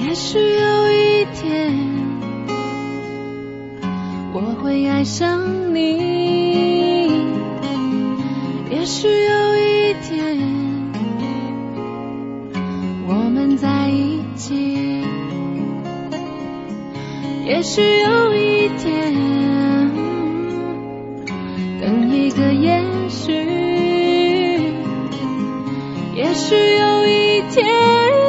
也许有一天我会爱上你，也许有一天我们在一起，也许有一天，等一个也许，也许有一天